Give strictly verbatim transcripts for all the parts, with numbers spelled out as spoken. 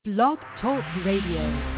Blog Talk Radio.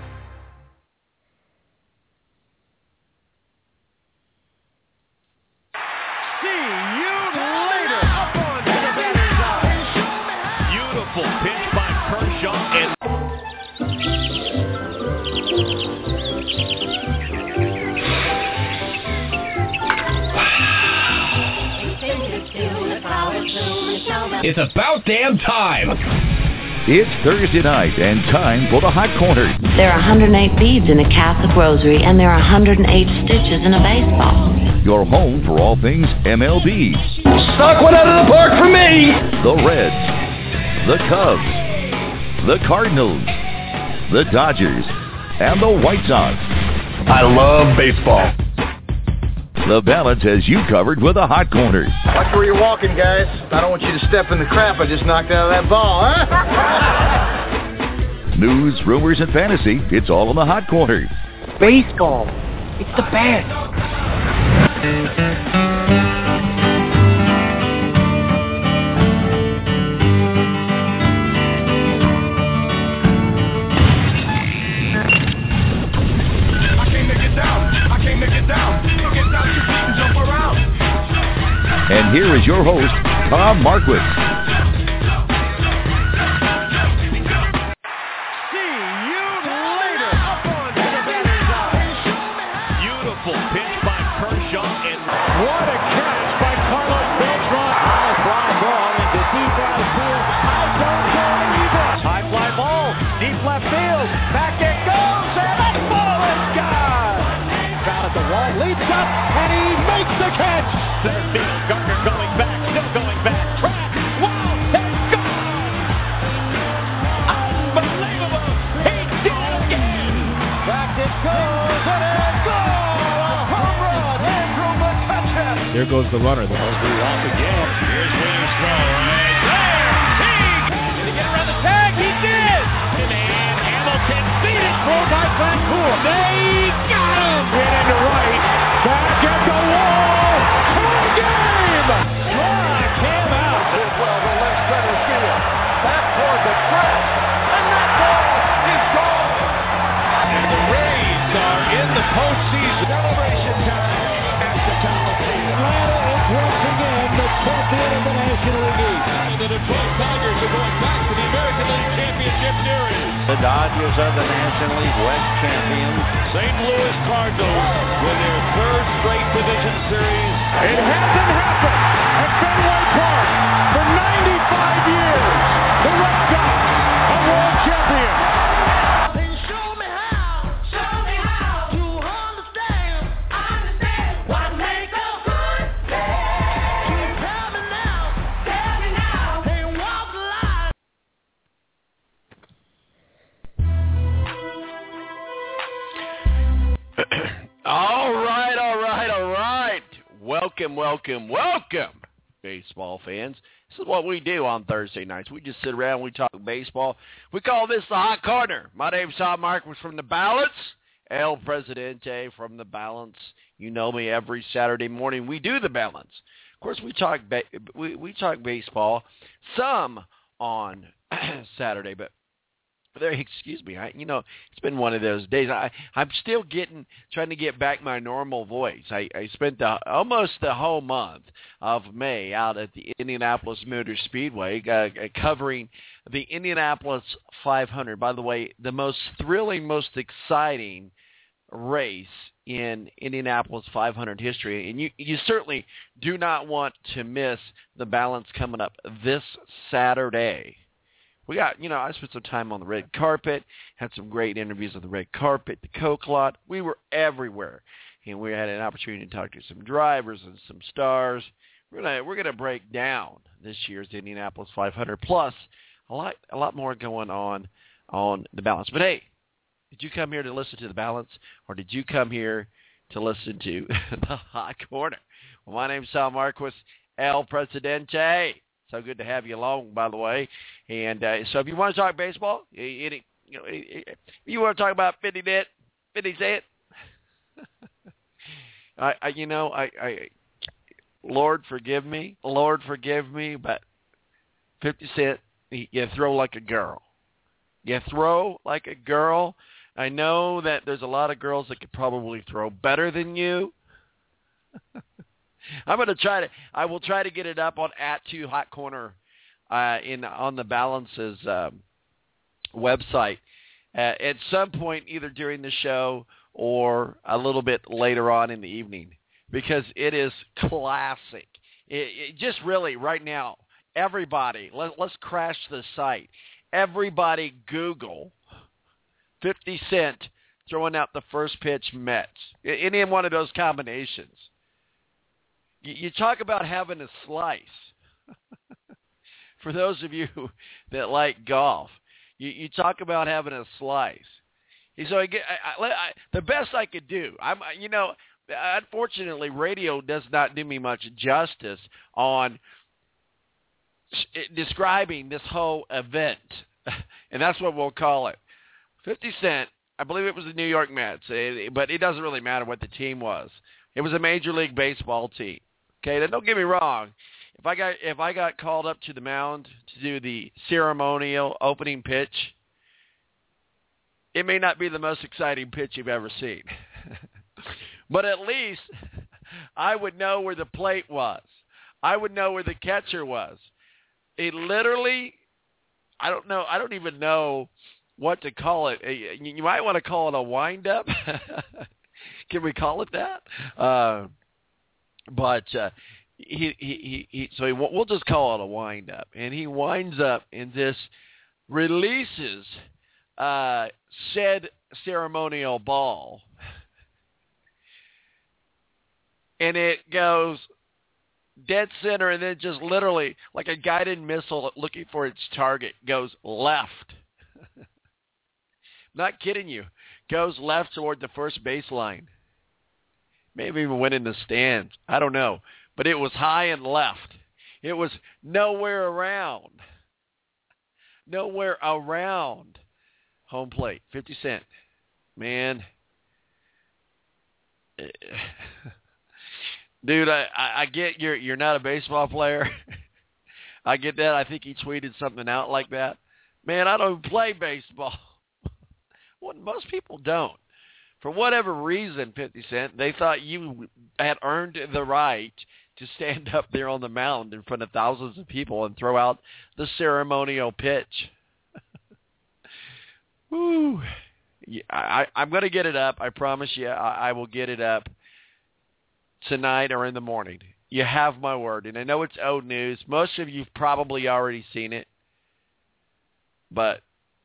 It's about damn time. It's Thursday night and time for the Hot Corner. There are one hundred eight beads in a Catholic rosary, and there are one hundred eight stitches in a baseball. Your home for all things M L B. Knock one out of the park for me. The Reds, the Cubs, the Cardinals, the Dodgers, and the White Sox. I love baseball. The Balance has you covered with a Hot Corner. Watch where you're walking, guys. I don't want you to step in the crap I just knocked out of that ball, huh? News, rumors, and fantasy, it's all in the Hot Corner. Baseball. It's the best. And here is your host, Tom Marquis. See you later. Beautiful pitch by Kershaw, and what a catch by Carlos Beltran. High fly ball into deep right field. I don't believe it. High fly ball, deep left field. Back it goes, and the ball is gone. Foul at the wall, leads up, and he makes the catch. Center field. Gardner going back, still going back. Track, wow, it's gone! Unbelievable! He did it again! Back it goes, and it's gone! A home run! Andrew McCutcheon! There goes the runner. The Mostly off again. Here's Williams' throw right there! He! Did he get around the tag? He did! And Hamilton beat it! Throw by Vancourt. They got him! Hit into right. Back at the wall! Strike him out. Did well to left center field. Back toward the track. And that ball is gone. And the Rays are in the postseason. Celebration time at the Coliseum. Atlanta is once again the champion of the National League. And the Detroit Tigers are going back to the American League Championship Series. The Dodgers are the National League West champions. Saint Louis Cardinals with their third straight division series. It hasn't happened at Fenway Park for ninety-five years. The Red Sox are world champions. Show me how, show me how to understand, understand what makes a good day. Tell me now, tell me now, they walk the line. All right, all right, all right. Welcome, welcome, welcome, baseball fans. This is what we do on Thursday nights. We just sit around, we talk baseball. We call this the Hot Corner. My name's Tom Marquis from The Balance. El Presidente from The Balance. You know me every Saturday morning. We do The Balance. Of course, we talk ba- we, we talk baseball some on Saturday, but there, excuse me, I, you know, it's been one of those days. I, I'm still getting, trying to get back my normal voice. I, I spent the, almost the whole month of May out at the Indianapolis Motor Speedway uh, covering the Indianapolis five hundred. By the way, the most thrilling, most exciting race in Indianapolis five hundred history. And you, you certainly do not want to miss The Balance coming up this Saturday. We got, you know, I spent some time on the red carpet, had some great interviews on the red carpet, the Coke lot. We were everywhere, and we had an opportunity to talk to some drivers and some stars. We're gonna we're gonna break down this year's Indianapolis five hundred, plus a lot a lot more going on on The Balance. But hey, did you come here to listen to The Balance, or did you come here to listen to the Hot Corner? Well, my name's Tom Marquis, El Presidente. So good to have you along, by the way. And uh, so if you want to talk baseball, any, you know, if you want to talk about fifty Cent, fifty Cent, I, I, you know, I, I, Lord forgive me, Lord forgive me, but fifty Cent, you throw like a girl. You throw like a girl. I know that there's a lot of girls that could probably throw better than you. I'm going to try to, I will try to get it up on at two hot corner uh, in on the Balances um, website uh, at some point, either during the show or a little bit later on in the evening, because it is classic. It, it just really right now, everybody, let, let's crash the site. Everybody Google fifty Cent throwing out the first pitch Mets. Any one of those combinations. You, you talk about having a slice. For those of you that like golf, you, you talk about having a slice. So I get, I, I, I, the best I could do, I'm, you know, unfortunately, radio does not do me much justice on describing this whole event, and that's what we'll call it. fifty Cent, I believe it was the New York Mets, but it doesn't really matter what the team was. It was a Major League Baseball team. Okay, now don't get me wrong. If I got if I got called up to the mound to do the ceremonial opening pitch, it may not be the most exciting pitch you've ever seen. But at least I would know where the plate was. I would know where the catcher was. It literally, I don't know, I don't even know what to call it. You might want to call it a wind-up. Can we call it that? Uh, but uh, he, he, he, so he, we'll just call it a wind-up. And he winds up and just releases uh, said ceremonial ball. And it goes dead center, and then just literally, like a guided missile looking for its target, goes left. Not kidding you. Goes left toward the first baseline. Maybe even went in the stands. I don't know. But it was high and left. It was nowhere around. Nowhere around home plate. fifty Cent. Man. Dude, I, I get you're you're not a baseball player. I get that. I think he tweeted something out like that. Man, I don't play baseball. Well, most people don't. For whatever reason, fifty Cent, they thought you had earned the right to stand up there on the mound in front of thousands of people and throw out the ceremonial pitch. Woo. Yeah, I, I'm going to get it up. I promise you I, I will get it up tonight or in the morning. You have my word. And I know it's old news. Most of you have probably already seen it. But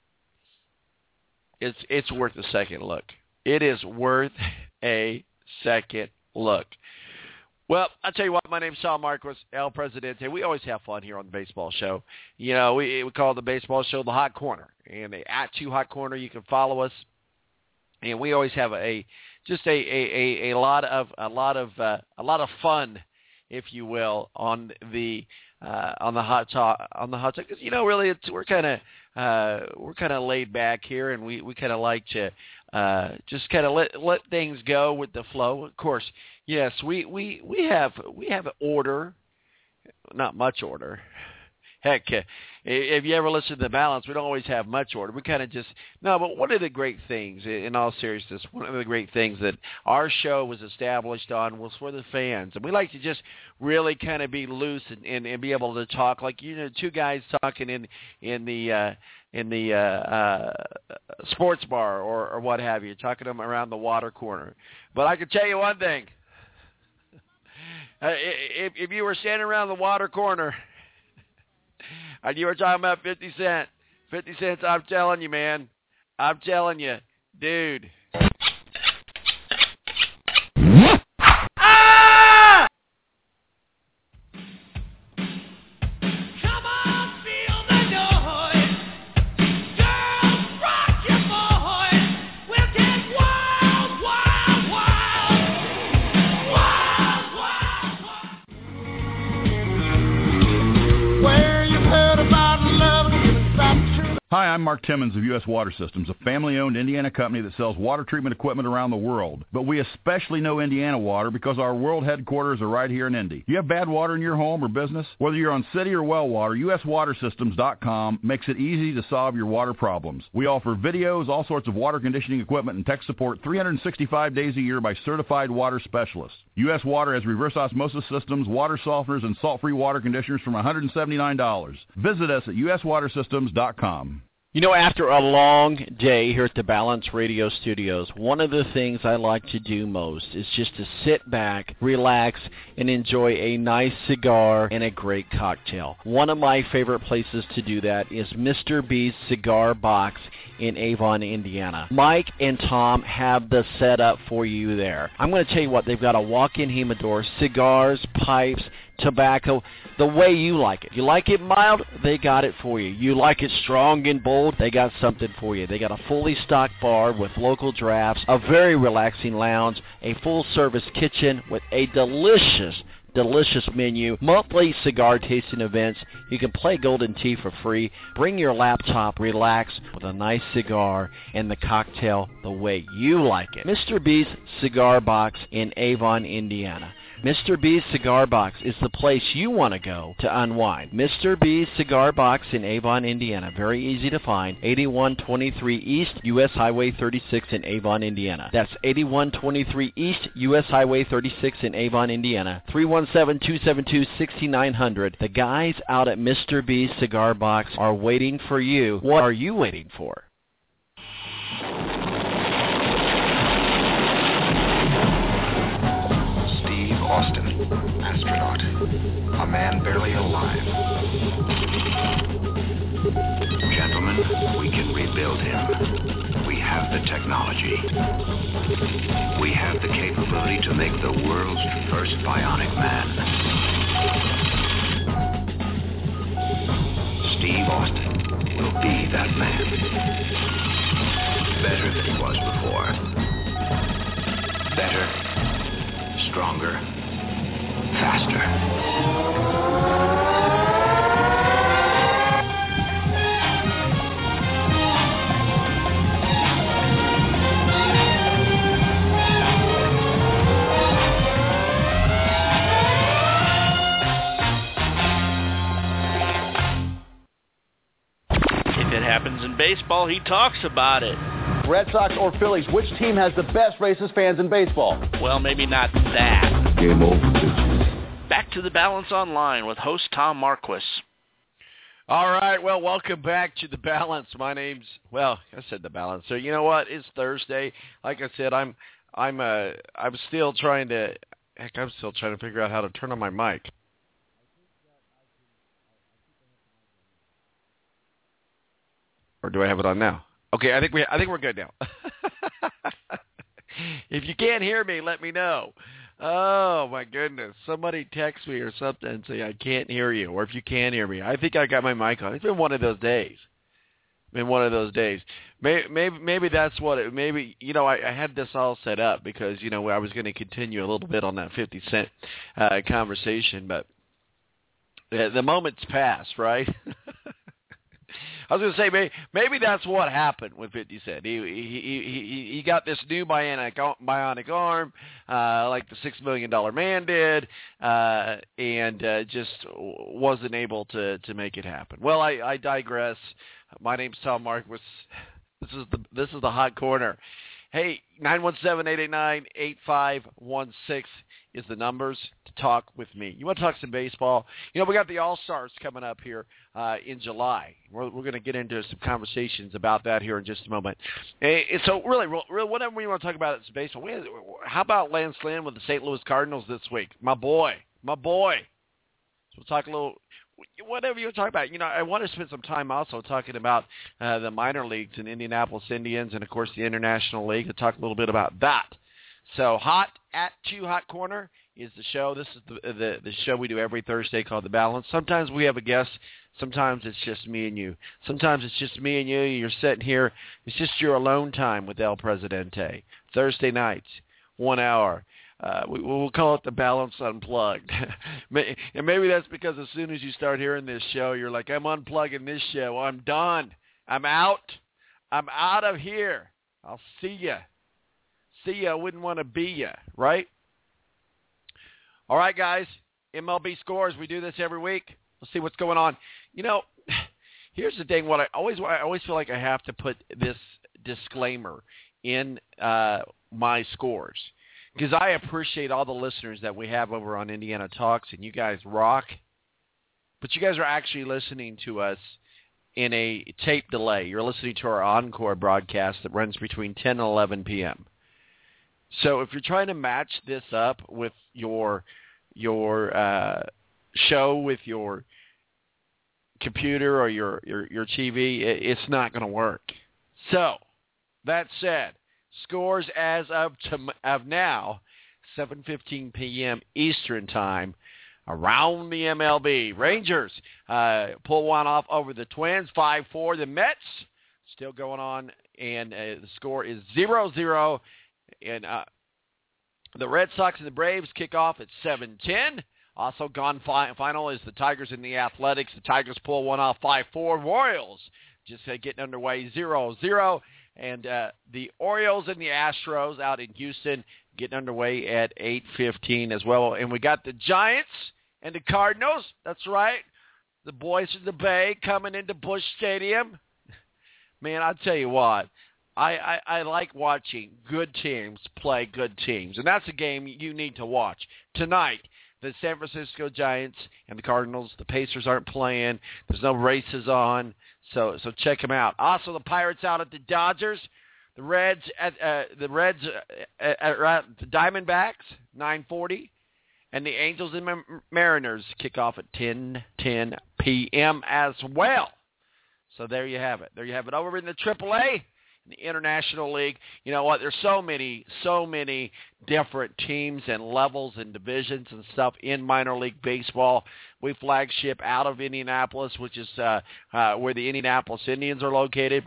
it's it's worth a second look. It is worth a second look. Well, I'll tell you what, my name's Sean Marquis, El Presidente. We always have fun here on the Baseball Show. You know, we, we call the Baseball Show the Hot Corner. And at two Hot Corner, you can follow us. And we always have a just a, a, a, a lot of a lot of uh, a lot of fun, if you will, on the uh, on the hot talk on the hot talk. Because you know, really, it's, we're kind of uh, we're kind of laid back here, and we, we kind of like to uh, just kind of let let things go with the flow. Of course, yes, we, we, we have we have order, not much order. Heck, uh, if you ever listen to The Balance, we don't always have much order. We kind of just, no, but one of the great things, in all seriousness, one of the great things that our show was established on was for the fans. And we like to just really kind of be loose and, and, and be able to talk like, you know, two guys talking in in the uh, in the uh, uh, sports bar or, or what have you, talking to them around the water corner. But I can tell you one thing. Uh, if, if you were standing around the water corner and you were talking about fifty Cent. fifty cents, I'm telling you, man. I'm telling you. Dude. Ah! Come on, feel the noise. Girls, rock your boys. We'll get wild, wild, wild. Wild, wild, wild. Where you heard about love, Hi, I'm Mark Timmons of U S Water Systems, a family-owned Indiana company that sells water treatment equipment around the world. But we especially know Indiana water because our world headquarters are right here in Indy. Do you have bad water in your home or business? Whether you're on city or well water, U S water systems dot com makes it easy to solve your water problems. We offer videos, all sorts of water conditioning equipment, and tech support three hundred sixty-five days a year by certified water specialists. U S Water has reverse osmosis systems, water softeners, and salt-free water conditioners from one hundred seventy-nine dollars. Visit us at U S water systems dot com. You know, after a long day here at the Balance Radio Studios, one of the things I like to do most is just to sit back, relax, and enjoy a nice cigar and a great cocktail. One of my favorite places to do that is Mister B's Cigar Box in Avon, Indiana. Mike and Tom have the setup for you there. I'm going to tell you what, they've got a walk-in humidor, cigars, pipes, tobacco, the way you like it. You like it mild, they got it for you. You like it strong and bold, they got something for you. They got a fully stocked bar with local drafts, a very relaxing lounge, a full-service kitchen with a delicious delicious menu, monthly cigar tasting events. You can play Golden Tee for free. Bring your laptop, relax with a nice cigar and the cocktail the way you like it. Mister B's Cigar Box in Avon, Indiana. Mister B's Cigar Box is the place you want to go to unwind. Mister B's Cigar Box in Avon, Indiana. Very easy to find. eighty-one twenty-three East U S Highway thirty-six in Avon, Indiana. That's eighty-one twenty-three East U S Highway thirty-six in Avon, Indiana. three one seven, two seven two, six nine zero zero. The guys out at Mister B's Cigar Box are waiting for you. What are you waiting for? Austin, astronaut, a man barely alive. Gentlemen, we can rebuild him. We have the technology. We have the capability to make the world's first bionic man. Steve Austin will be that man. Better than he was before. Better, stronger, faster. If it happens in baseball, he talks about it. Red Sox or Phillies, which team has the best racist fans in baseball? Well, maybe not that. Game over, bitches. Back to the Balance Online with host Tom Marquis. All right, well, welcome back to the Balance. My name's, well, I said the Balance. So you know what? It's Thursday. Like I said, I'm, I'm, uh, I'm still trying to, heck, I'm still trying to figure out how to turn on my mic. Or do I have it on now? Okay, I think we, I think we're good now. If you can't hear me, let me know. Oh, my goodness. Somebody text me or something and say, I can't hear you. Or if you can hear me. I think I got my mic on. It's been one of those days. Been one of those days. Maybe, maybe, maybe that's what it, maybe, you know, I, I had this all set up because, you know, I was going to continue a little bit on that fifty cent uh, conversation, but uh, the moment's passed, right? I was going to say, maybe, maybe that's what happened with fifty Cent. He he he he got this new bionic bionic arm, uh, like the six million dollar man did, uh, and uh, just wasn't able to, to make it happen. Well, I, I digress. My name's Tom Marquis. This is the this is the Hot Corner. Hey, nine one seven, eight eight nine, eight five one six is the numbers to talk with me. You want to talk some baseball? You know, we got the All-Stars coming up here uh, in July. We're, we're going to get into some conversations about that here in just a moment. And so, really, really, whatever we want to talk about is baseball. We, how about Lance Lynn with the Saint Louis Cardinals this week? My boy. My boy. So we'll talk a little... Whatever you talk about, you know, I want to spend some time also talking about uh, the minor leagues in Indianapolis Indians and, of course, the International League. I'll talk a little bit about that. So, Hot at Two Hot Corner is the show. This is the, the the show we do every Thursday called The Balance. Sometimes we have a guest. Sometimes it's just me and you. Sometimes it's just me and you. You're sitting here. It's just your alone time with El Presidente. Thursday nights, one hour. Uh, we, we'll call it the Balance Unplugged. And maybe that's because as soon as you start hearing this show, you're like, I'm unplugging this show. I'm done. I'm out. I'm out of here. I'll see ya. See ya. I wouldn't want to be ya, right? All right, guys. M L B scores. We do this every week. Let's see what's going on. You know, here's the thing. What I always, I always feel like I have to put this disclaimer in uh, my scores because I appreciate all the listeners that we have over on Indiana Talks, and you guys rock. But you guys are actually listening to us in a tape delay. You're listening to our encore broadcast that runs between ten and eleven p.m. So if you're trying to match this up with your your uh, show with your computer or your, your, your T V, it, it's not going to work. So that said, scores as of, to, of now, seven fifteen p.m. Eastern Time, around the M L B. Rangers uh, pull one off over the Twins, five four. The Mets still going on, and uh, the score is zero zero. And uh, the Red Sox and the Braves kick off at seven ten. Also gone fi- final is the Tigers and the Athletics. The Tigers pull one off five four. Royals just uh, getting underway zero zero. And uh, the Orioles and the Astros out in Houston getting underway at eight fifteen as well. And we got the Giants and the Cardinals. That's right. The boys of the Bay coming into Busch Stadium. Man, I'll tell you what. I, I, I like watching good teams play good teams. And that's a game you need to watch. Tonight, the San Francisco Giants and the Cardinals, the Pacers aren't playing. There's no races on. So so check them out. Also, the Pirates out at the Dodgers. The Reds at uh, the Reds at, at, at the Diamondbacks, nine forty. And the Angels and Mariners kick off at ten ten p.m. as well. So there you have it. There you have it. Over in the triple A, in the International League, you know what? There's so many, so many different teams and levels and divisions and stuff in minor league baseball. We flagship out of Indianapolis, which is uh, uh, where the Indianapolis Indians are located.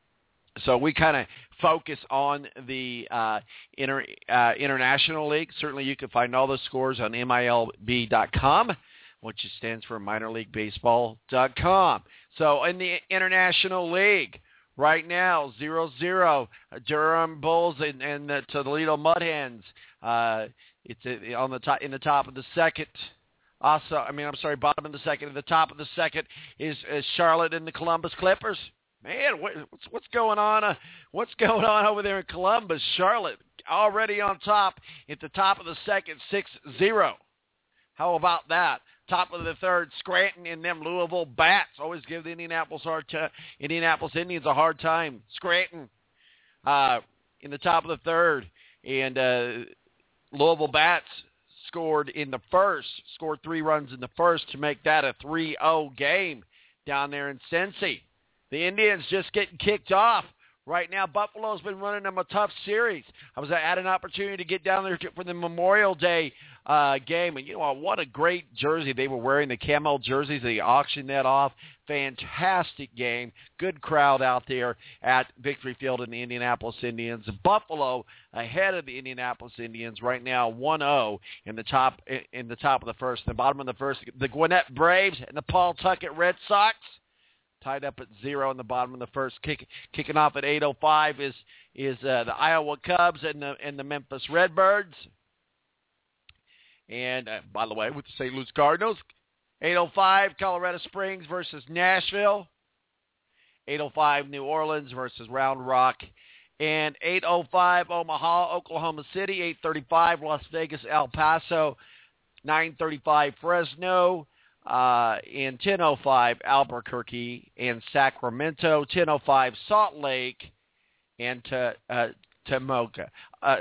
So we kind of focus on the uh, inter, uh, International League. Certainly you can find all the scores on M I L B dot com, which stands for minor league baseball dot com. So in the International League, right now, zero zero, Durham Bulls and, and the Toledo Mud Hens. Uh, it's on the top, in the top of the second. Also, I mean, I'm sorry, bottom of the second. At the top of the second is, is Charlotte and the Columbus Clippers. Man, what, what's what's going on? Uh, what's going on over there in Columbus? Charlotte already on top at the top of the second, six zero. How about that? Top of the third, Scranton and them Louisville Bats always give the Indianapolis hard t- Indianapolis Indians a hard time. Scranton uh, in the top of the third, and uh, Louisville Bats scored in the first, scored three runs in the first to make that a three oh game down there in Cincy. The Indians just getting kicked off. Right now, Buffalo's been running them a tough series. I was at an opportunity to get down there for the Memorial Day uh, game, and you know what a great jersey they were wearing, the camo jerseys. They auctioned that off. Fantastic game. Good crowd out there at Victory Field in the Indianapolis Indians. Buffalo ahead of the Indianapolis Indians right now, one oh in the top in the top of the first. In the bottom of the first, the Gwinnett Braves and the Paul Tuckett Red Sox tied up at zero in the bottom of the first. Kick, kicking off at eight oh five is is uh, the Iowa Cubs and the and the Memphis Redbirds. And uh, by the way, with the Saint Louis Cardinals, eight oh five Colorado Springs versus Nashville. eight oh five New Orleans versus Round Rock. And eight oh five Omaha, Oklahoma City. eight thirty-five Las Vegas, El Paso. nine thirty-five Fresno. Uh, in ten oh five, Albuquerque and Sacramento, ten oh five, Salt Lake, and to, uh, Tomoka. Uh,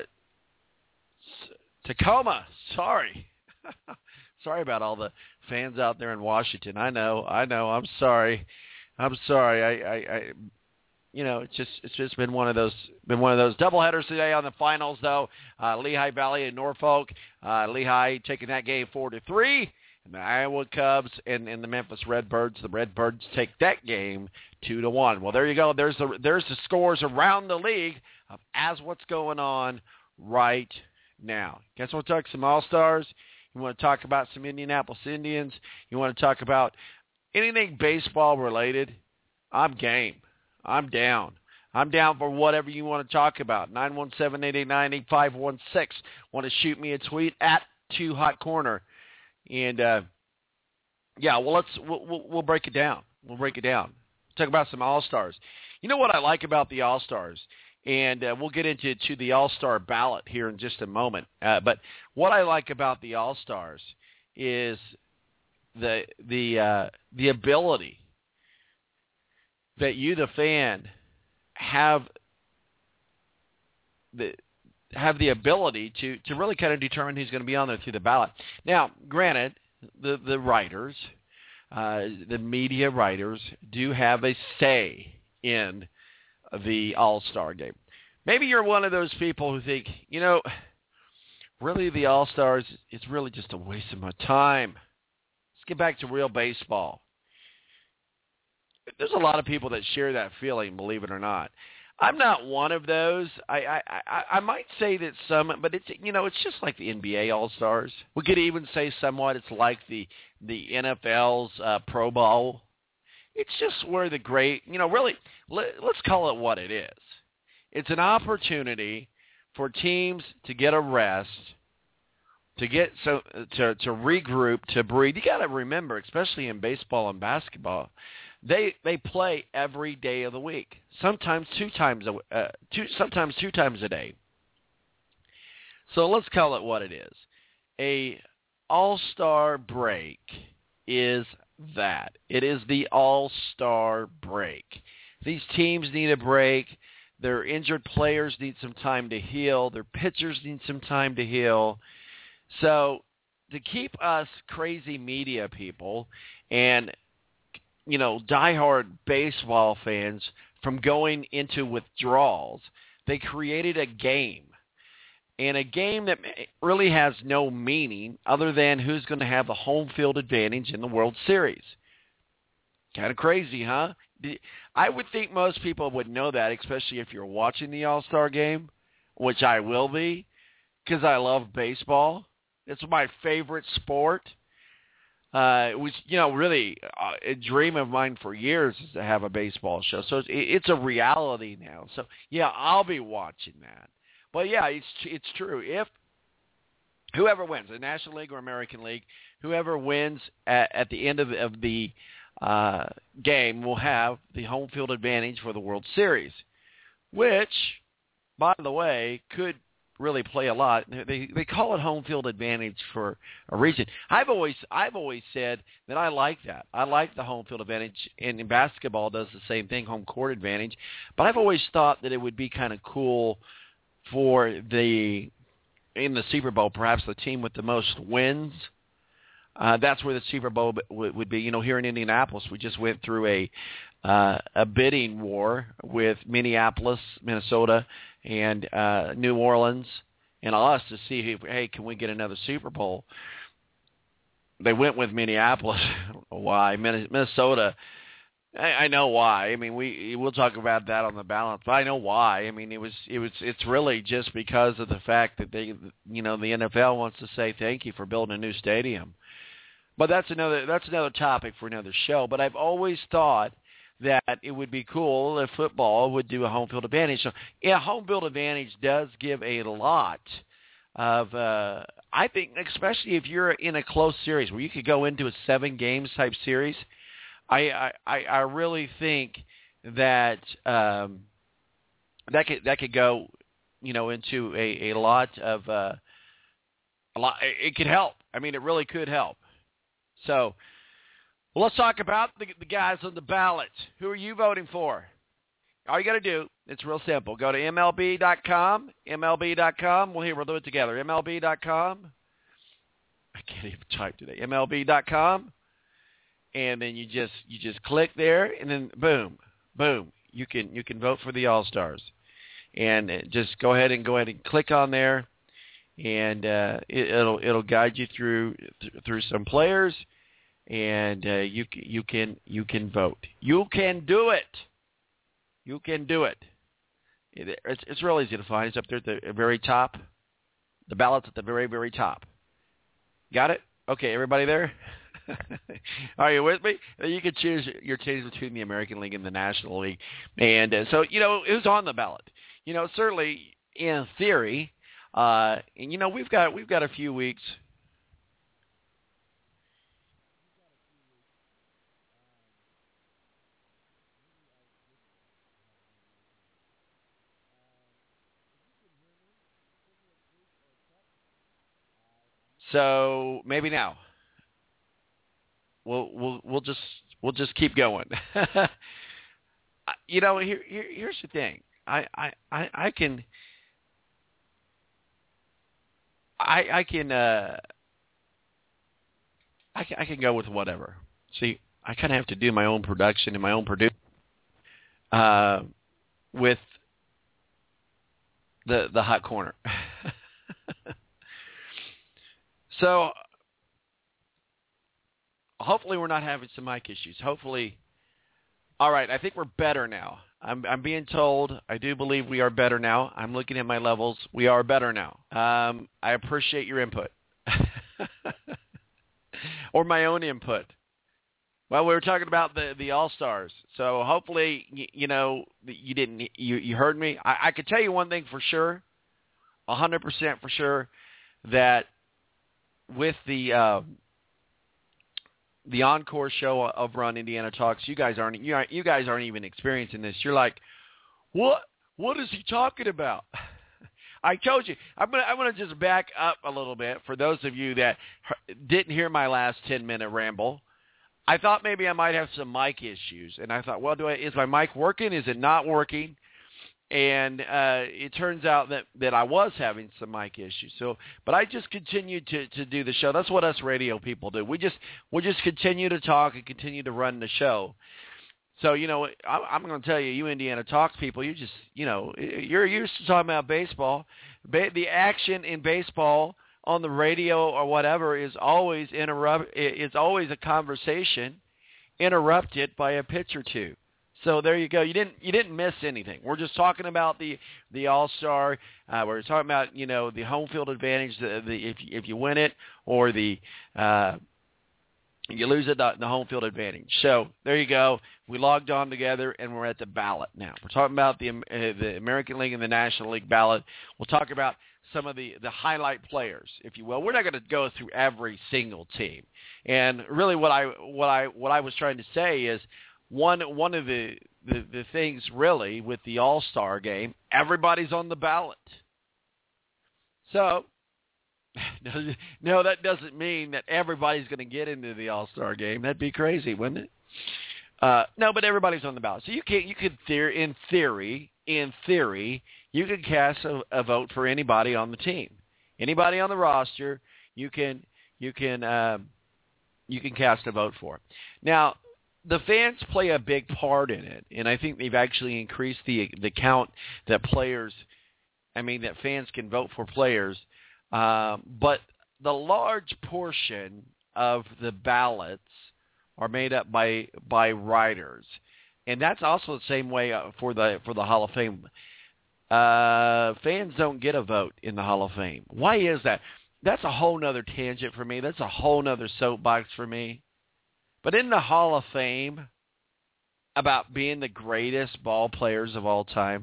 Tacoma, sorry. Sorry about all the fans out there in Washington. I know, I know, I'm sorry. I'm sorry. I, I, I you know, it's just it's just been one of those been one of those doubleheaders today on the finals though. Uh, Lehigh Valley and Norfolk. Uh, Lehigh taking that game four to three. And the Iowa Cubs and, and the Memphis Redbirds, the Redbirds take that game two to one. Well, there you go. There's the there's the scores around the league of as what's going on right now. Guess we'll talk some All-Stars. You want to talk about some Indianapolis Indians. You want to talk about anything baseball related. I'm game. I'm down. I'm down for whatever you want to talk about. nine one seven, eight eight nine, eight five one six. Want to shoot me a tweet at Two Hot Corner. And, uh, yeah, well, let's we'll, we'll, we'll break it down. We'll break it down. Talk about some All-Stars. You know what I like about the All-Stars? And uh, we'll get into to the All-Star ballot here in just a moment. Uh, but what I like about the All-Stars is the the uh, the ability that you, the fan, have the have the ability to, to really kind of determine who's going to be on there through the ballot. Now, granted, the the writers, uh, the media writers, do have a say in the All-Star game. Maybe you're one of those people who think, you know, really the All-Stars, it's really just a waste of my time. Let's get back to real baseball. There's a lot of people that share that feeling, believe it or not. I'm not one of those. I I, I, I might say that some, but it's, you know, it's just like the N B A All-Stars. We could even say somewhat it's like the, the N F L's uh, Pro Bowl. It's just where the great, you know, really, let, let's call it what it is. It's an opportunity for teams to get a rest, to get so to to regroup, to breathe. You got to remember, especially in baseball and basketball, they they play every day of the week. Sometimes two times a uh, two sometimes two times a day. So let's call it what it is. A All-Star break is that. It is the All-Star break. These teams need a break. Their injured players need some time to heal. Their pitchers need some time to heal. So to keep us crazy media people and, you know, diehard baseball fans from going into withdrawals, they created a game. And a game that really has no meaning other than who's going to have the home field advantage in the World Series. Kind of crazy, huh? I would think most people would know that, especially if you're watching the All-Star game, which I will be, because I love baseball. It's my favorite sport. Uh, it was, you know, really uh, a dream of mine for years is to have a baseball show. So it's, it's a reality now. So, yeah, I'll be watching that. But, yeah, it's it's true. If whoever wins, the National League or American League, whoever wins at, at the end of, of the uh, game will have the home field advantage for the World Series, which, by the way, could really play a lot. They they call it home field advantage for a reason. I've always I've always said that I like that. I like the home field advantage, and in basketball does the same thing, home court advantage. But I've always thought that it would be kind of cool for the in the Super Bowl, perhaps the team with the most wins. Uh, that's where the Super Bowl w- would be. You know, here in Indianapolis, we just went through a uh, a bidding war with Minneapolis, Minnesota, and uh, New Orleans, and us to see, if, hey, can we get another Super Bowl? They went with Minneapolis. I don't know why. Minnesota, I, I know why. I mean, we we'll talk about that on the balance. But I know why. I mean, it was it was it's really just because of the fact that they, you know, the N F L wants to say thank you for building a new stadium. But that's another that's another topic for another show. But I've always thought that it would be cool if football would do a home field advantage. So, yeah, home field advantage does give a lot of, uh, I think, especially if you're in a close series where you could go into a seven games type series. I I, I really think that um, that could that could go, you know, into a, a lot of uh, a lot. It could help. I mean, it really could help. So, well, let's talk about the, the guys on the ballot. Who are you voting for? All you got to do, it's real simple. Go to M L B dot com, M L B dot com. Well, here, we'll do it together. M L B dot com. I can't even type today. M L B dot com. And then you just you just click there, and then boom, boom. You can you can vote for the All-Stars. And just go ahead and go ahead and click on there, and uh, it, it'll it'll guide you through th- through some players. And uh, you you can you can vote. You can do it. You can do it. It's it's real easy to find. It's up there at the very top. The ballot's at the very very top. Got it? Okay, everybody there. Are you with me? You can choose your teams between the American League and the National League. And uh, so, you know, it was on the ballot. You know, certainly in theory, uh, and, you know, we've got we've got a few weeks. So maybe now we'll we'll we'll just we'll just keep going. You know, here, here here's the thing. I, I, I, I can I I can uh, I can I can go with whatever. See, I kind of have to do my own production and my own produce uh, with the the hot corner. So hopefully we're not having some mic issues. Hopefully, all right, I think we're better now. I'm, I'm being told, I do believe we are better now. I'm looking at my levels. We are better now. Um, I appreciate your input. Or my own input. Well, we were talking about the, the All-Stars. So hopefully, you, you know, you didn't, you, you heard me. I, I could tell you one thing for sure, one hundred percent for sure, that with the uh, the encore show of Run Indiana Talks, you guys aren't you, aren't, you guys aren't even experiencing this. You're like, what? What is he talking about? I told you. I'm gonna I'm gonna just back up a little bit for those of you that didn't hear my last ten minute ramble. I thought maybe I might have some mic issues, and I thought, well, do I, is my mic working? Is it not working? And uh, it turns out that, that I was having some mic issues. So, but I just continued to, to do the show. That's what us radio people do. We just we just continue to talk and continue to run the show. So, you know, I, I'm going to tell you, you Indiana Talks people, you just, you know, you're used to talking about baseball. Ba- the action in baseball on the radio or whatever is always interrupt. It's always a conversation interrupted by a pitch or two. So there you go. You didn't you didn't miss anything. We're just talking about the the All-Star. Uh, we're talking about, you know, the home field advantage, the, the if if you win it, or the uh, you lose it, the, the home field advantage. So there you go. We logged on together, and we're at the ballot now. We're talking about the uh, the American League and the National League ballot. We'll talk about some of the, the highlight players, if you will. We're not going to go through every single team. And really, what I what I what I was trying to say is, One one of the, the, the things really with the All-Star game, everybody's on the ballot. So, no, no, that doesn't mean that everybody's going to get into the All-Star game. That'd be crazy, wouldn't it? Uh, no, but everybody's on the ballot. So you can you could theor- in theory, in theory, you could cast a, a vote for anybody on the team, anybody on the roster. You can you can uh, you can cast a vote for. Now, the fans play a big part in it, and I think they've actually increased the the count that players, I mean, that fans can vote for players. Um, but the large portion of the ballots are made up by by writers, and that's also the same way for the for the Hall of Fame. Uh, fans don't get a vote in the Hall of Fame. Why is that? That's a whole nother tangent for me. That's a whole nother soapbox for me. But in the Hall of Fame, about being the greatest ball players of all time,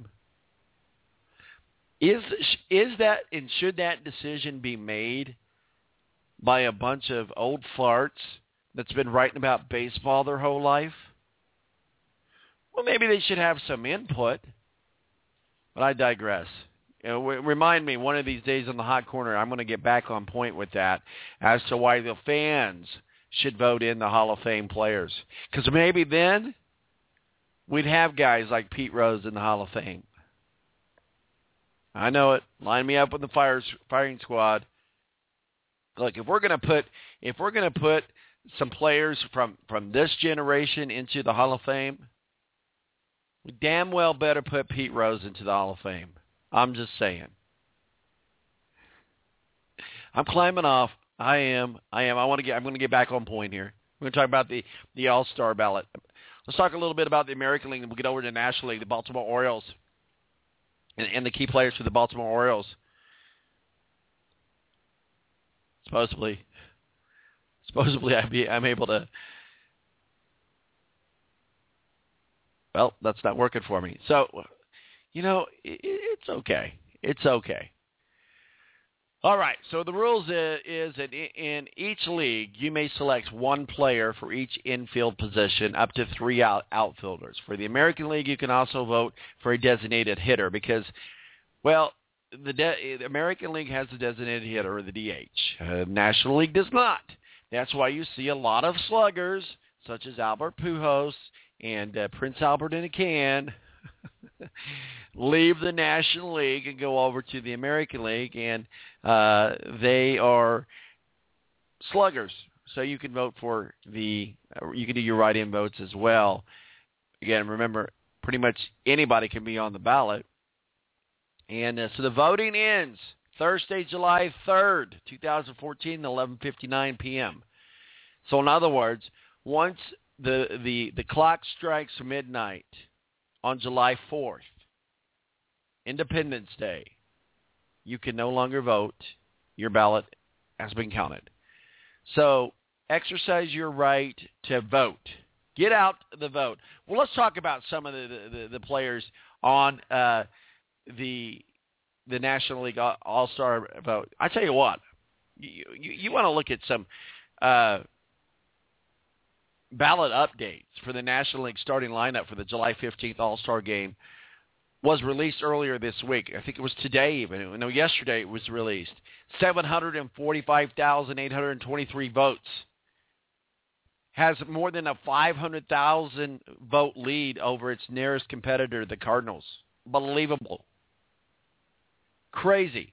is is that and should that decision be made by a bunch of old farts that's been writing about baseball their whole life? Well, maybe they should have some input, but I digress. You know, remind me one of these days on the Hot Corner, I'm going to get back on point with that as to why the fans should vote in the Hall of Fame players. Because maybe then we'd have guys like Pete Rose in the Hall of Fame. I know it. Line me up with the fire, firing squad. Look, if we're going to put if we're going to put some players from, from this generation into the Hall of Fame, we damn well better put Pete Rose into the Hall of Fame. I'm just saying. I'm climbing off. I am. I am. I want to get. I'm going to get back on point here. We're going to talk about the, the All-Star ballot. Let's talk a little bit about the American League, and we'll get over to the National League, the Baltimore Orioles, and, and the key players for the Baltimore Orioles. Supposedly, supposedly I be, I'm able to, well, that's not working for me. So, you know, it, it's okay. It's okay. All right, so the rules is, is that in each league, you may select one player for each infield position, up to three out, outfielders. For the American League, you can also vote for a designated hitter because, well, the, de- the American League has a designated hitter, or the D H. Uh, National League does not. That's why you see a lot of sluggers, such as Albert Pujols and uh, Prince Albert in a can, leave the National League and go over to the American League, and uh, they are sluggers. So you can vote for the, uh, you can do your write-in votes as well. Again, remember, pretty much anybody can be on the ballot. And uh, so the voting ends Thursday, July third, twenty fourteen, eleven fifty-nine p.m. So in other words, once the, the, the clock strikes midnight on July fourth, Independence Day, you can no longer vote. Your ballot has been counted. So exercise your right to vote. Get out the vote. Well, let's talk about some of the, the, the players on uh, the the National League All-Star vote. I tell you what, you, you, you want to look at some uh, ballot updates for the National League starting lineup for the July fifteenth All-Star game. Was released earlier this week. I think it was today even. No, yesterday it was released. seven hundred forty-five thousand eight hundred twenty-three votes. Has more than a five hundred thousand vote lead over its nearest competitor, the Cardinals. Believable. Crazy.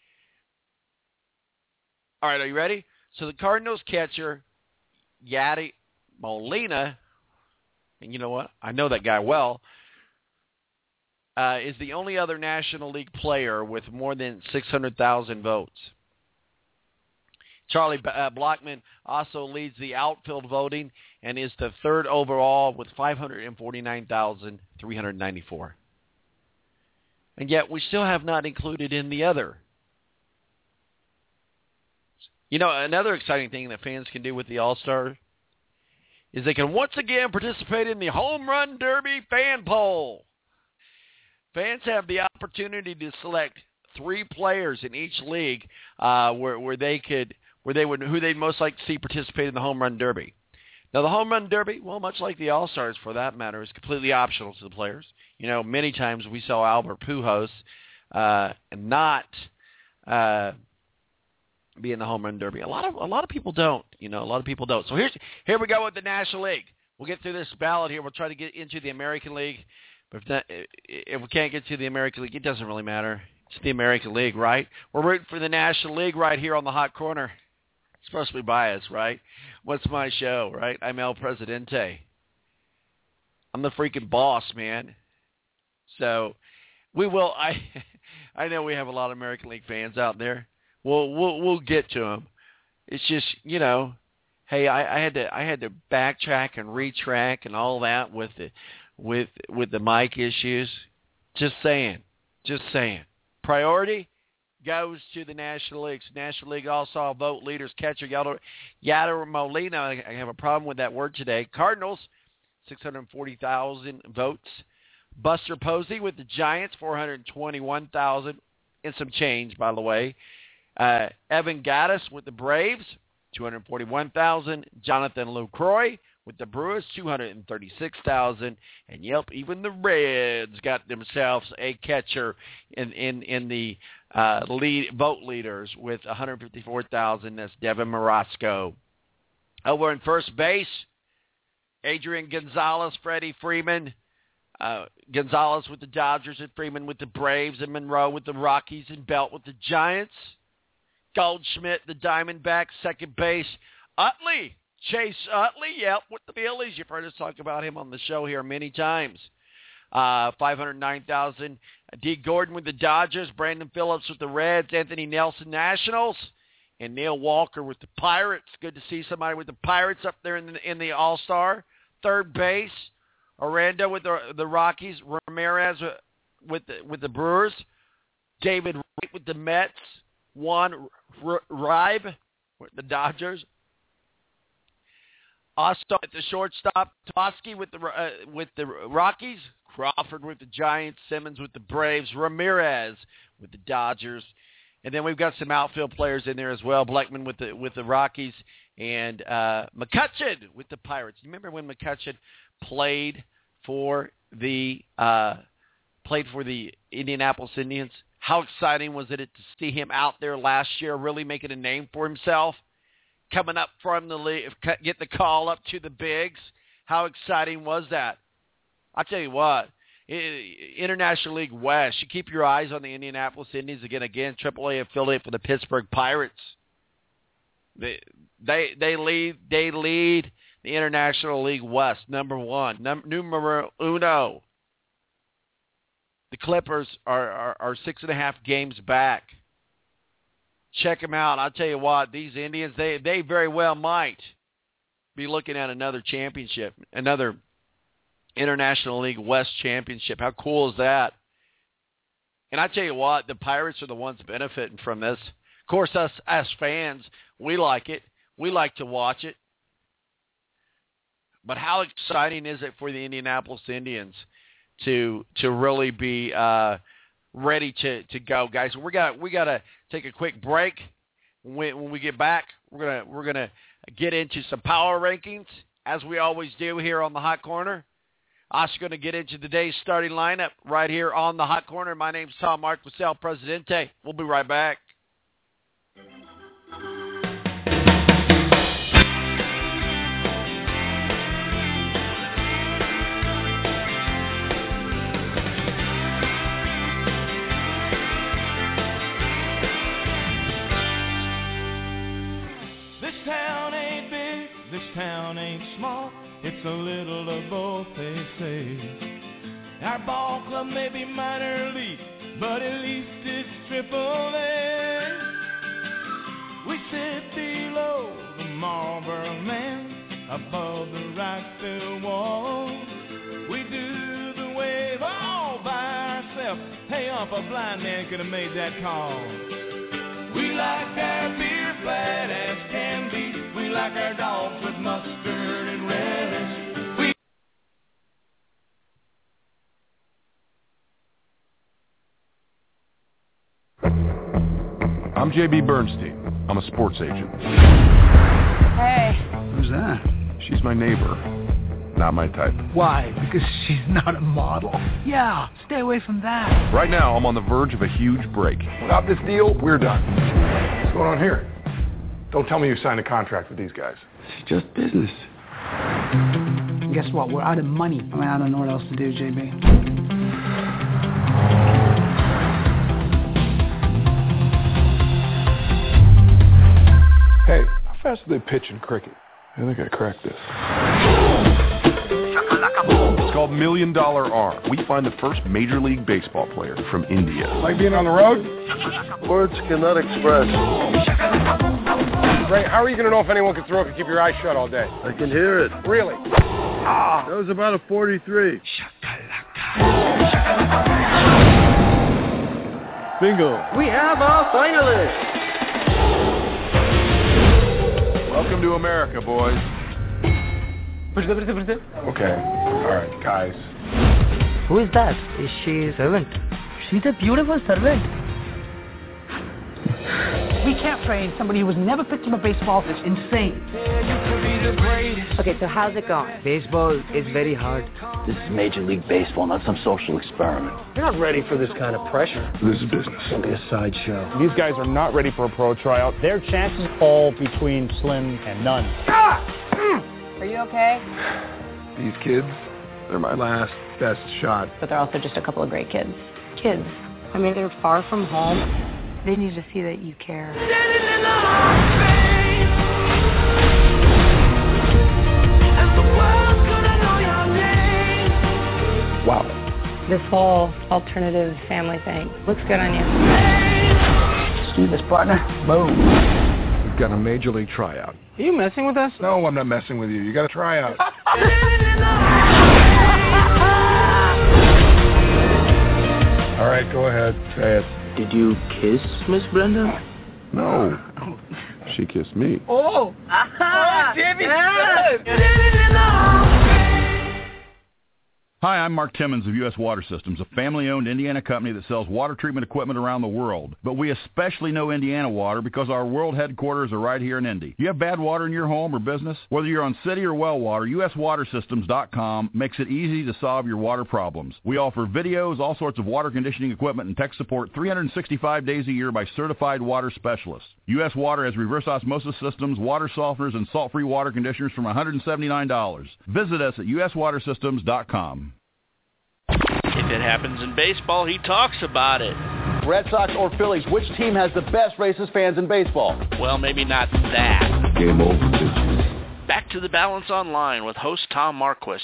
All right, are you ready? So the Cardinals catcher, Yadi Molina, and you know what? I know that guy well, uh, is the only other National League player with more than six hundred thousand votes. Charlie uh, Blackmon also leads the outfield voting and is the third overall with five hundred forty-nine thousand three hundred ninety-four. And yet we still have not included in the other. You know, another exciting thing that fans can do with the All-Star is they can once again participate in the Home Run Derby fan poll. Fans have the opportunity to select three players in each league uh, where, where they could, where they would, who they'd most like to see participate in the Home Run Derby. Now, the Home Run Derby, well, much like the All-Stars for that matter, is completely optional to the players. You know, many times we saw Albert Pujols uh, not uh, be in the Home Run Derby. A lot of a lot of people don't. You know, a lot of people don't. So here's here we go with the National League. We'll get through this ballot here. We'll try to get into the American League. But if, that, if we can't get to the American League, it doesn't really matter. It's the American League, right? We're rooting for the National League right here on the Hot Corner. It's supposed to be biased, right? What's my show, right? I'm El Presidente. I'm the freaking boss, man. So we will. I I know we have a lot of American League fans out there. We'll we'll we'll get to them. It's just, you know, hey, I, I had to I had to backtrack and retrack and all that with the with with the mic issues. Just saying, just saying. Priority goes to the National League. National League All-Star vote leaders catcher Yadier Molina. I have a problem with that word today. Cardinals, six hundred forty thousand votes. Buster Posey with the Giants, four hundred twenty-one thousand and some change, by the way. Uh, Evan Gattis with the Braves, two hundred forty-one thousand. Jonathan Lucroy with the Brewers, two hundred thirty-six thousand. And, yep, even the Reds got themselves a catcher in, in, in the uh, lead vote leaders with one hundred fifty-four thousand. That's Devin Marasco. Over in first base, Adrian Gonzalez, Freddie Freeman. Uh, Gonzalez with the Dodgers and Freeman with the Braves and Monroe with the Rockies and Belt with the Giants. Goldschmidt, the Diamondbacks, second base. Utley, Chase Utley, yep, with the Phillies. You've heard us talk about him on the show here many times. Uh, five hundred nine thousand. D. Gordon with the Dodgers, Brandon Phillips with the Reds, Anthony Nelson Nationals, and Neil Walker with the Pirates. Good to see somebody with the Pirates up there in the, in the All-Star. Third base, Orlando with the, the Rockies, Ramirez with the, with the Brewers, David Wright with the Mets, Juan Ribe with the Dodgers, Also at the shortstop, Toski with the uh, with the Rockies, Crawford with the Giants, Simmons with the Braves, Ramirez with the Dodgers, and then we've got some outfield players in there as well. Blackman with the with the Rockies, and uh, McCutcheon with the Pirates. You remember when McCutcheon played for the uh, played for the Indianapolis Indians? How exciting was it to see him out there last year, really making a name for himself? Coming up from the league, get the call up to the bigs. How exciting was that? I'll tell you what, International League West, you keep your eyes on the Indianapolis Indians again, again, triple A affiliate for the Pittsburgh Pirates. They they they lead they lead the International League West, number one, num, numero uno. The Clippers are, are, are six and a half games back. Check them out. I'll tell you what, these Indians, they, they very well might be looking at another championship, another International League West championship. How cool is that? And I tell you what, the Pirates are the ones benefiting from this. Of course, us as fans, we like it. We like to watch it. But how exciting is it for the Indianapolis Indians to to really be uh, ready to, to go, guys? We got we got to take a quick break. When, when we get back, we're gonna we're gonna get into some power rankings as we always do here on the Hot Corner. Also going to get into today's starting lineup right here on the Hot Corner. My name's Tom Marquis, El Presidente. We'll be right back. This town ain't big, this town ain't small. It's a little of both, they say. Our ball club may be minor league, but at least it's triple A. We sit below the Marlboro Man, above the right field wall. We do the wave all by ourselves. Hey, up, a blind man could have made that call. We like our beer flat as can be. We like our dogs with mustard and relish. We I'm J B Bernstein. I'm a sports agent. Hey. Who's that? She's my neighbor. Not my type. Why? Because she's not a model. Yeah, stay away from that. Right now, I'm on the verge of a huge break. Without this deal, we're done. What's going on here? Don't tell me you signed a contract with these guys. It's just business. Guess what? We're out of money. I mean, I don't know what else to do, J B. Hey, how fast do they pitch in cricket? I think I cracked this. It's called Million Dollar Arm. We find the first Major League Baseball player from India. Like being on the road? Words cannot express. Ray, how are you going to know if anyone can throw if you keep your eyes shut all day? I can hear it. Really? Ah, that was about a forty-three. Bingo. We have our finalists. Welcome to America, boys. Okay. All right, guys. Who is that? Is she a servant? She's a beautiful servant. We can't train somebody who has never picked up a baseball. It's insane. Okay, so how's it going? Baseball is very hard. This is Major League Baseball, not some social experiment. You're not ready for this kind of pressure. This is business. It'll be a sideshow. These guys are not ready for a pro tryout. Their chances fall between slim and none. Ah! Are you okay? These kids, they're my last best shot. But they're also just a couple of great kids. Kids. I mean, they're far from home. They need to see that you care. Wow. This whole alternative family thing looks good on you. See this partner? Boom. We've got a Major League tryout. Are you messing with us? No, I'm not messing with you. You got a tryout. All right, go ahead. Say it. Did you kiss Miss Brenda? No. She kissed me. Oh! Aha! Jimmy's good. Hi, I'm Mark Timmons of U S Water Systems, a family-owned Indiana company that sells water treatment equipment around the world. But we especially know Indiana water because our world headquarters are right here in Indy. You have bad water in your home or business? Whether you're on city or well water, U S water systems dot com makes it easy to solve your water problems. We offer videos, all sorts of water conditioning equipment, and tech support three hundred sixty-five days a year by certified water specialists. U S Water has reverse osmosis systems, water softeners, and salt-free water conditioners from one hundred seventy-nine dollars. Visit us at U S water systems dot com. If it happens in baseball, he talks about it. Red Sox or Phillies, which team has the best racist fans in baseball? Well, maybe not that. Game over, bitches. Back to the Balance Online with host Tom Marquis.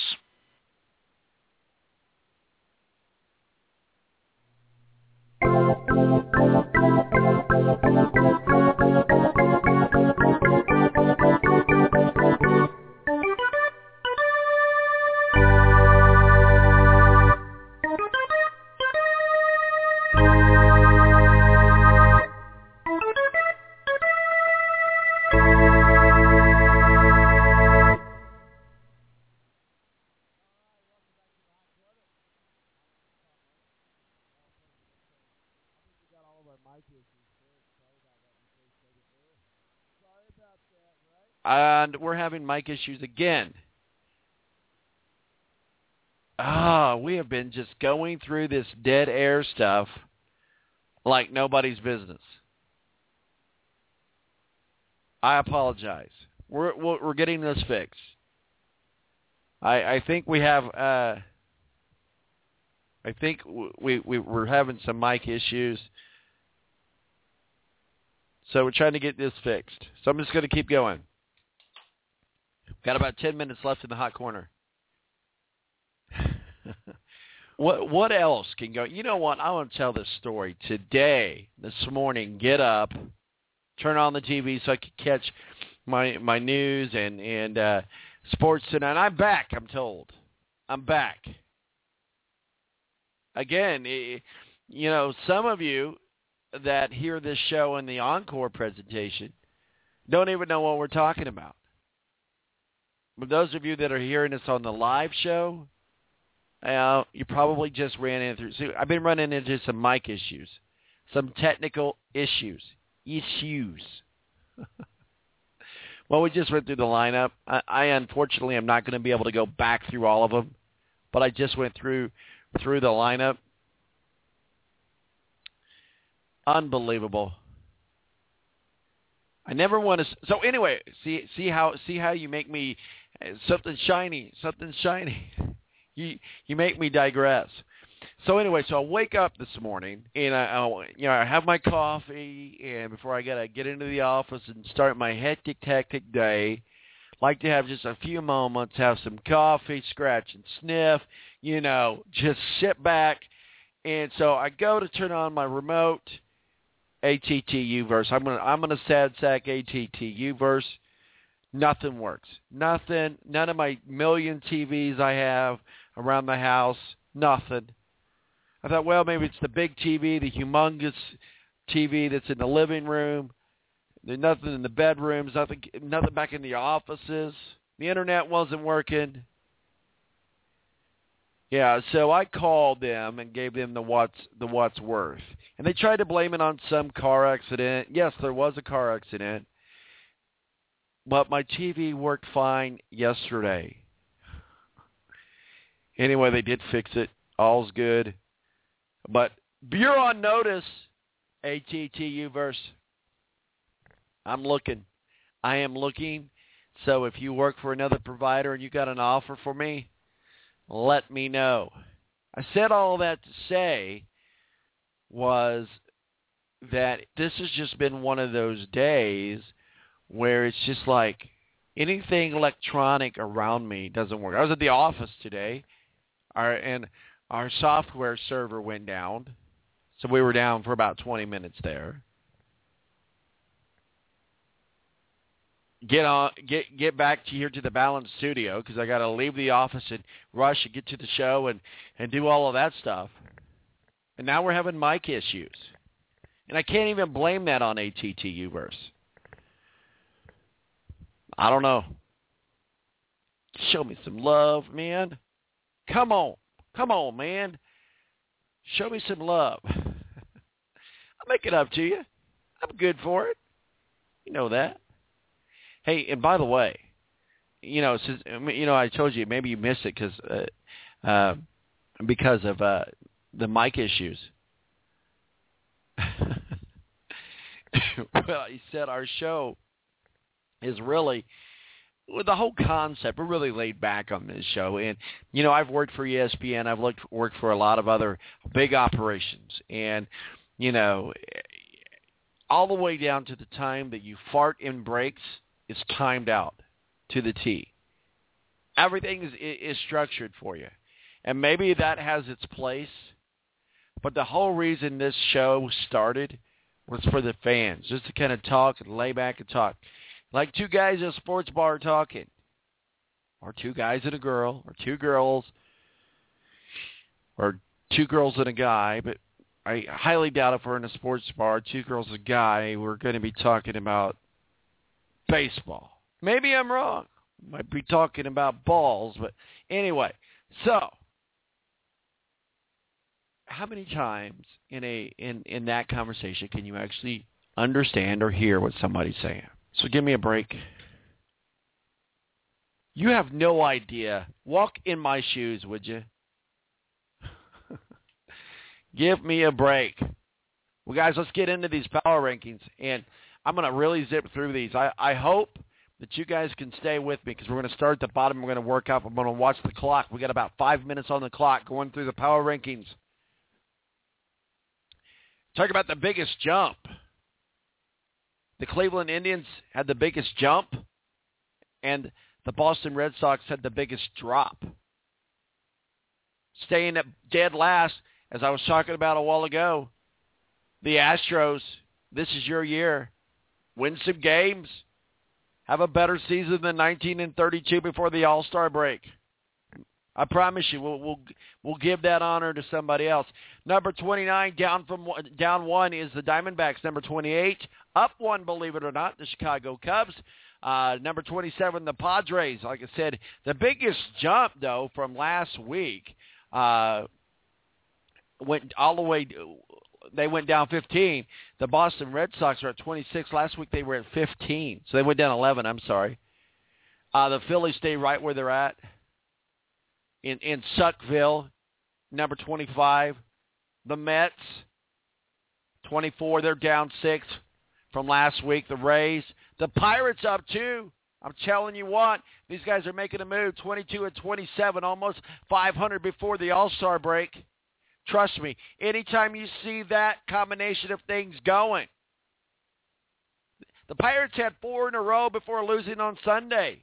And we're having mic issues again. Ah, we have been just going through this dead air stuff like nobody's business. I apologize. We're we're getting this fixed. I I think we have. Uh, I think we we we're having some mic issues. So we're trying to get this fixed. So I'm just going to keep going. Got about ten minutes left in the hot corner. what what else can go? You know what? I want to tell this story today, this morning. Get up, turn on the T V so I can catch my my news and and uh, sports tonight. I'm back. I'm told. I'm back. Again, it, you know, some of you that hear this show in the encore presentation don't even know what we're talking about. But those of you that are hearing us on the live show, uh, you probably just ran into. See, I've been running into some mic issues, some technical issues, issues. Well, we just went through the lineup. I, I unfortunately am not going to be able to go back through all of them, but I just went through through the lineup. Unbelievable. I never want to. So anyway, see see how see how you make me something shiny, something shiny. You you make me digress. So anyway, so I wake up this morning and I, I you know I have my coffee, and before I gotta get into the office and start my hectic hectic day, like to have just a few moments, have some coffee, scratch and sniff, you know, just sit back. And so I go to turn on my remote. A T T U-verse. I'm gonna I'm gonna sad sack A T T U-verse. Nothing works. Nothing. None of my million T Vs I have around the house. Nothing. I thought, well, maybe it's the big T V, the humongous T V that's in the living room. There's nothing in the bedrooms. Nothing. Nothing back in the offices. The internet wasn't working. Yeah, so I called them and gave them the what's the what's worth. And they tried to blame it on some car accident. Yes, there was a car accident. But my T V worked fine yesterday. Anyway, they did fix it. All's good. But you're on notice, A T T U-verse. I'm looking. I am looking. So if you work for another provider and you got an offer for me, let me know. I said all that to say was that this has just been one of those days where it's just like anything electronic around me doesn't work. I was at the office today, our, and our software server went down, so we were down for about twenty minutes there. Get on, get get back to here to the Balance studio because I got to leave the office and rush and get to the show and, and do all of that stuff. And now we're having mic issues, and I can't even blame that on A T T U-verse. I don't know. Show me some love, man. Come on. Come on, man. Show me some love. I'll make it up to you. I'm good for it. You know that. Hey, and by the way, you know, since, you know, I told you maybe you missed it because uh, uh, because of uh, the mic issues. Well, he said our show is really, with the whole concept, we're really laid back on this show. And, you know, I've worked for E S P N. I've looked, worked for a lot of other big operations. And, you know, all the way down to the time that you fart in breaks, it's timed out to the T. Everything is, is structured for you. And maybe that has its place. But the whole reason this show started was for the fans, just to kind of talk and lay back and talk. Like two guys at a sports bar talking, or two guys and a girl, or two girls, or two girls and a guy. But I highly doubt if we're in a sports bar, two girls and a guy, we're going to be talking about baseball. Maybe I'm wrong. Might be talking about balls. But anyway, so how many times in a in, in that conversation can you actually understand or hear what somebody's saying? So give me a break. You have no idea. Walk in my shoes, would you? Give me a break. Well, guys, let's get into these power rankings. And I'm going to really zip through these. I, I hope that you guys can stay with me because we're going to start at the bottom. We're going to work up. I'm going to watch the clock. We got about five minutes on the clock going through the power rankings. Talk about the biggest jump. The Cleveland Indians had the biggest jump, and the Boston Red Sox had the biggest drop. Staying at dead last, as I was talking about a while ago, the Astros, this is your year. Win some games. Have a better season than nineteen and thirty-two before the All-Star break. I promise you, we'll we'll we'll give that honor to somebody else. Number twenty-nine, down from down one, is the Diamondbacks. Number twenty-eight, up one, believe it or not, the Chicago Cubs. Uh, number twenty-seven, the Padres. Like I said, the biggest jump though from last week uh, went all the way. They went down fifteen. The Boston Red Sox are at twenty-six. Last week they were at fifteen, so they went down eleven. I'm sorry. Uh, the Phillies stay right where they're at. In in Suckville, number twenty-five. The Mets, twenty-four. They're down six from last week. The Rays. The Pirates up two. I'm telling you what, these guys are making a move. twenty-two and twenty-seven, almost five hundred before the All-Star break. Trust me, anytime you see that combination of things going. The Pirates had four in a row before losing on Sunday.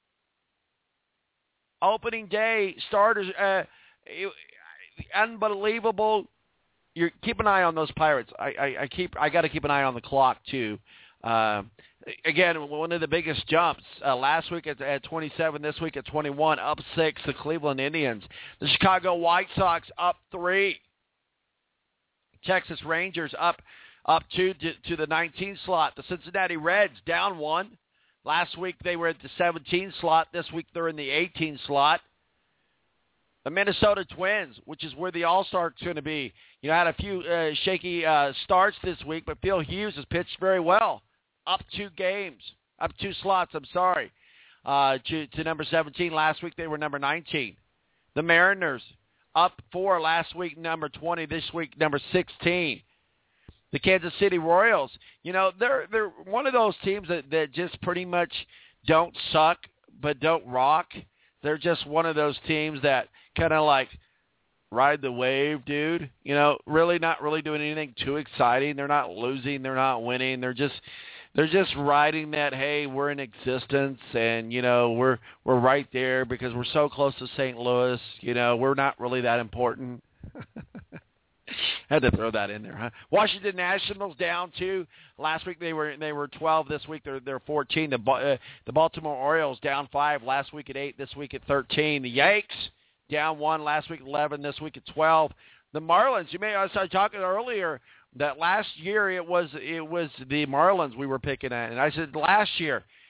Opening day starters, uh, unbelievable. You keep an eye on those Pirates. I, I, I keep. I got to keep an eye on the clock too. Uh, again, one of the biggest jumps uh, last week at, at twenty-seven. This week at twenty-one, up six. The Cleveland Indians, the Chicago White Sox up three. Texas Rangers up up two to, to the nineteen slot. The Cincinnati Reds down one. Last week they were at the seventeen slot. This week they're in the eighteen slot. The Minnesota Twins, which is where the All-Star is going to be. You know, had a few uh, shaky uh, starts this week, but Phil Hughes has pitched very well. Up two games. Up two slots, I'm sorry. Uh, to, to number seventeen. Last week they were number nineteen. The Mariners up four last week, number twenty. This week, number sixteen. The Kansas City Royals, you know, they're they're one of those teams that, that just pretty much don't suck but don't rock. They're just one of those teams that kind of like ride the wave, dude. You know, really not really doing anything too exciting. They're not losing. They're not winning. They're just they're just riding that, hey, we're in existence, and, you know, we're we're right there because we're so close to Saint Louis. You know, we're not really that important. Had to throw that in there, huh? Washington Nationals down two. Last week they were they were twelve. This week they're they're fourteen. The uh, the Baltimore Orioles down five. Last week at eight. This week at thirteen. The Yanks down one. Last week at eleven. This week at twelve. The Marlins. You may I started talking earlier that last year it was it was the Marlins we were picking at, and I said last year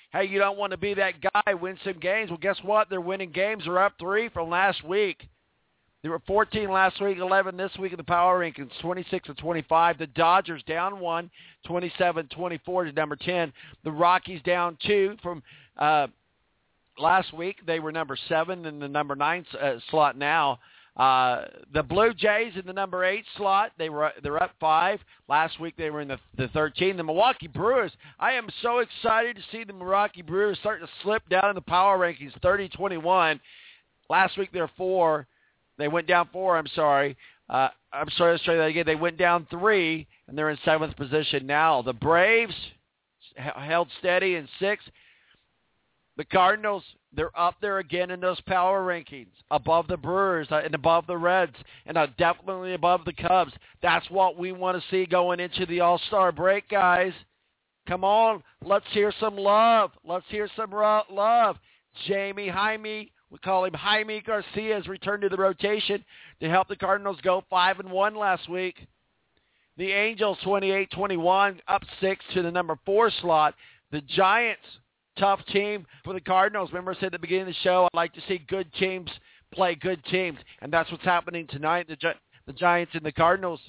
Hey, you don't want to be that guy, win some games. Well, guess what? They're winning games. They're up three from last week. They were fourteen last week, eleven this week in the power rankings, twenty-six and twenty-five. The Dodgers down one, twenty-seven twenty-four to number ten. The Rockies down two from uh, last week. They were number seven in the number nine uh, slot now. Uh, the Blue Jays in the number eight slot, they were they're up five. Last week they were in the the thirteen. The Milwaukee Brewers, I am so excited to see the Milwaukee Brewers starting to slip down in the power rankings, thirty twenty-one. Last week they're four. They went down four, I'm sorry. Uh, I'm sorry, let's try that again. They went down three, and they're in seventh position now. The Braves h- held steady in sixth. The Cardinals, they're up there again in those power rankings, above the Brewers uh, and above the Reds, and uh, definitely above the Cubs. That's what we want to see going into the All-Star break, guys. Come on, let's hear some love. Let's hear some ro- love. Jamie Jaime, we call him Jaime Garcia, has returned to the rotation to help the Cardinals go five and one last week. The Angels, twenty-eight twenty-one, up six to the number four slot. The Giants, tough team for the Cardinals. Remember I said at the beginning of the show, I'd like to see good teams play good teams, and that's what's happening tonight, the, Gi- the Giants and the Cardinals.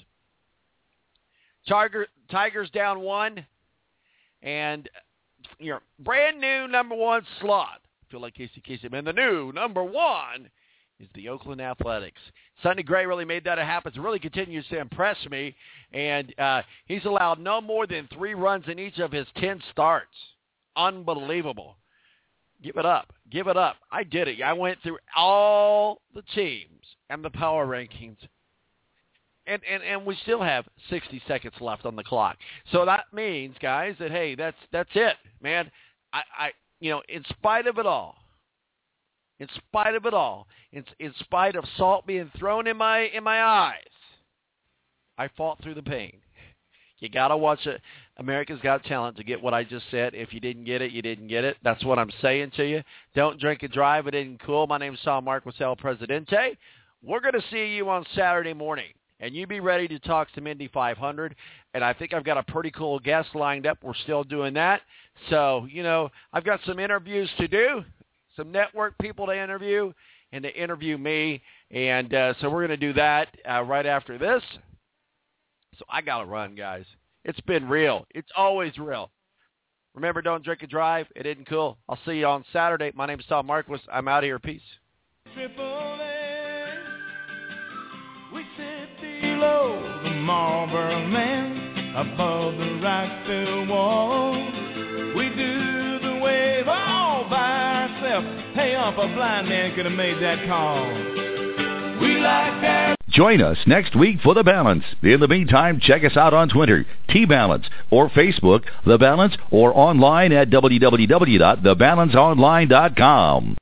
Tiger, Tigers down one, and your brand new number one slot. I feel like Casey Casey, man. The new number one is the Oakland Athletics. Sonny Gray really made that happen. It really continues to impress me, and uh, he's allowed no more than three runs in each of his ten starts. Unbelievable. Give it up. Give it up. I did it. I went through all the teams and the power rankings, and, and, and we still have sixty seconds left on the clock. So that means, guys, that, hey, that's that's it, man. I, I you know, in spite of it all, in spite of it all, in, in spite of salt being thrown in my in my eyes, I fought through the pain. You got to watch it. America's Got Talent to get what I just said. If you didn't get it, you didn't get it. That's what I'm saying to you. Don't drink and drive. It isn't cool. My name is Sal Marquis El Presidente. We're going to see you on Saturday morning, and you be ready to talk some Indy five hundred. And I think I've got a pretty cool guest lined up. We're still doing that. So, you know, I've got some interviews to do, some network people to interview, and to interview me. And uh, so we're going to do that uh, right after this. So I got to run, guys. It's been real. It's always real. Remember, don't drink and drive. It isn't cool. I'll see you on Saturday. My name is Tom Marquis. I'm out of here. Peace. Triple A, we sit below the Marlboro Man, above the Rockville wall. We do the wave all by ourselves. Hey, up, a blind man could have made that call. We like that. Join us next week for The Balance. In the meantime, check us out on Twitter, T-Balance, or Facebook, The Balance, or online at w w w dot the balance online dot com.